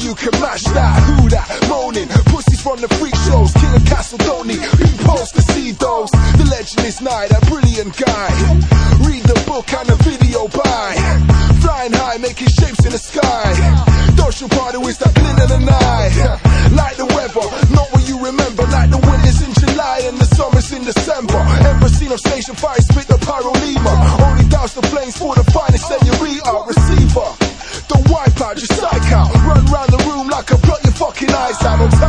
you can match that. Who that? Moaning, pussies from the freak shows. King of Castle, don't need impulse to see those. The legend is nigh, that brilliant guy. Read the book and the video by. Flying high, making shapes in the sky. Social party is that glint of the night. Like the weather, not what you remember. Like the winters in July and the summers in December. Embassy of Station 5, spit the pyrolema. Only douse the flames for the finest senorita. Receiver, don't wipe out, just psych out. Run round the room like a plot your fucking eyes out.